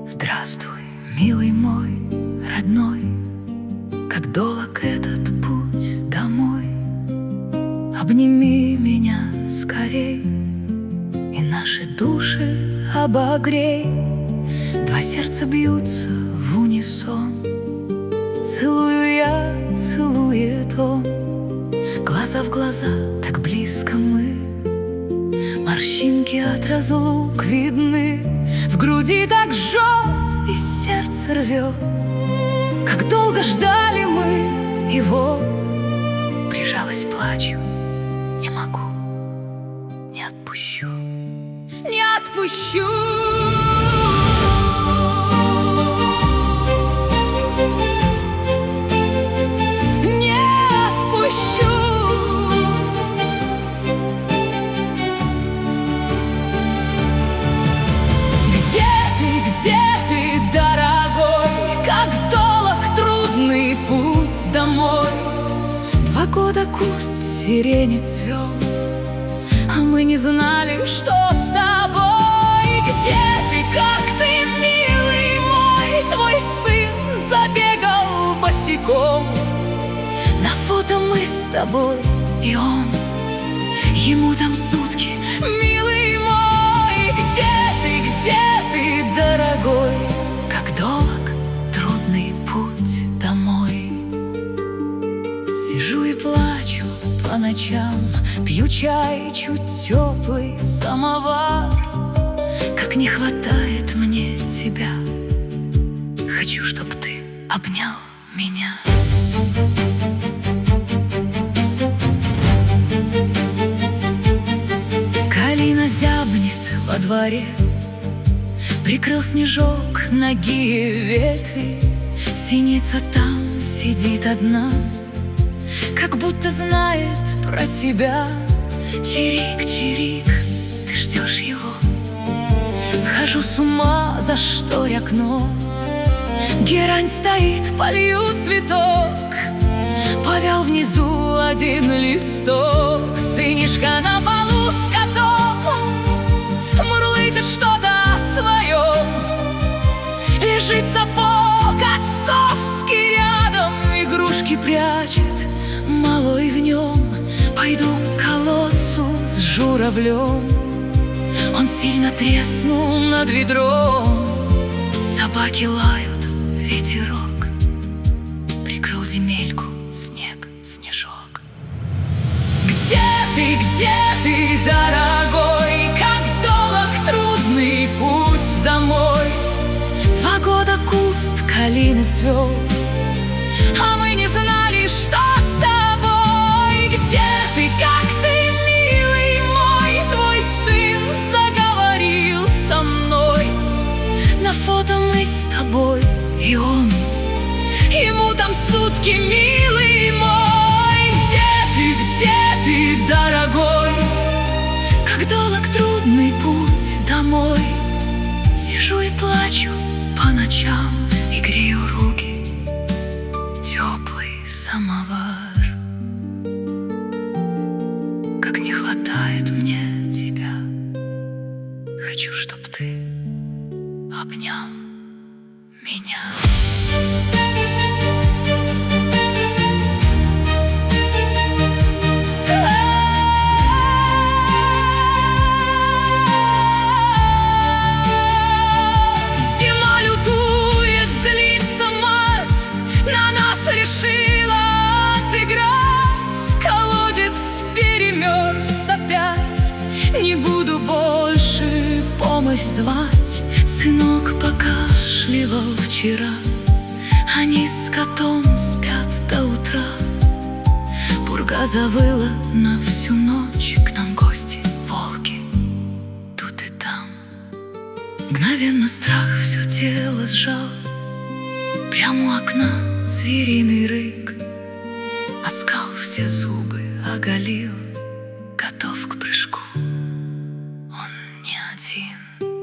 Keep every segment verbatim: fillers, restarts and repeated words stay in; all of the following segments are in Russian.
Здравствуй, милый мой, родной, как долг этот путь домой. Обними меня скорей и наши души обогрей. Два сердца бьются в унисон, целую я, целует он. Глаза в глаза, так близко мы, морщинки от разлук видны. В груди так жжет и сердце рвет, как долго ждали мы, и вот прижалась, плачу, не могу, не отпущу, не отпущу. Домой. Два года куст сирени цвел, а мы не знали, что с тобой. Где ты, как ты, милый мой? Твой сын забегал босиком. На фото мы с тобой и он, ему там сутки, милый мой. Где ты, где ты, дорогой? Как долг трудный путь домой. Сижу и плачу по ночам, пью чай, чуть теплый самовар. Как не хватает мне тебя, хочу, чтоб ты обнял меня. Калина зябнет во дворе, прикрыл снежок ноги и ветви. Синица там сидит одна, как будто знает про тебя. Чирик, чирик, ты ждешь его. Схожу с ума, зашторь окно. Герань стоит, полью цветок. Повял внизу один листок. Сынишка на полу с котом мурлычет что-то о своем. Лежит сапог отцовский рядом, игрушки прячет малой в нем. Пойду к колодцу с журавлем. Он сильно треснул над ведром. Собаки лают, ветерок прикрыл земельку, снег, снежок. Где ты, где ты, дорогой? Как долг трудный путь домой. Два года куст калины цвел, а мы не знали, что с тобой. Где ты, как ты, милый мой? Твой сын заговорил со мной. На фото мы с тобой и он, ему там сутки, милый мой. Где ты, где ты, дорогой? Как долг трудный путь домой. Сижу и плачу по ночам и грею руки, теплый самовар. Как не хватает мне тебя, хочу, чтоб ты обнял меня. Зима лютует, злится мать, на нас решила отыграть. Колодец перемерз опять, не буду больше помощь звать. Сынок покашливал вчера, они с котом спят до утра. Пурга завыла на всю ночь, к нам гости, волки, тут и там. Мгновенно страх все тело сжал, прямо у окна звериный рык. Оскал все зубы оголил, готов к прыжку, он не один.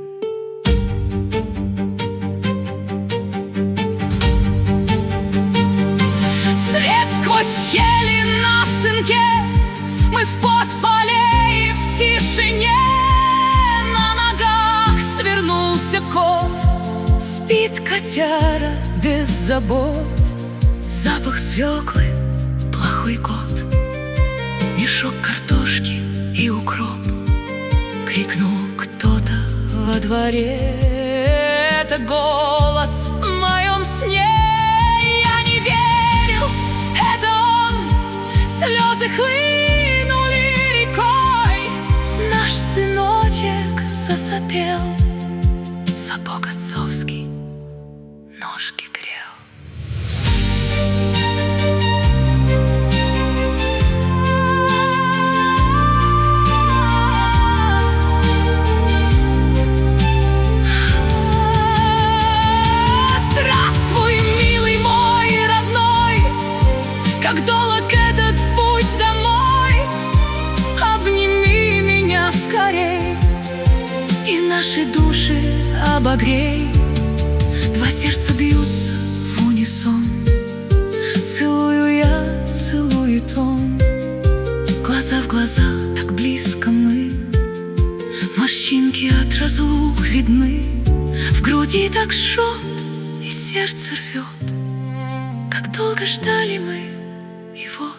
Свет сквозь щели на сынке, мы в подполе и в тишине. На ногах свернулся кот, с спит котяра без забот, запах свеклы, плохой кот, мешок картошки и укроп. Крикнул кто-то во дворе, это голос в моем сне. Я не верил, это он, слезы хлынули рекой. Наш сыночек засопел, сапог отцовский ножки грел. Здравствуй, милый мой родной, как долг этот путь домой. Обними меня скорей и наши души обогрей. Два сердца бьются в унисон, целую я, целует он. Глаза в глаза, так близко мы, морщинки от разлук видны. В груди так жжет и сердце рвет, как долго ждали мы его.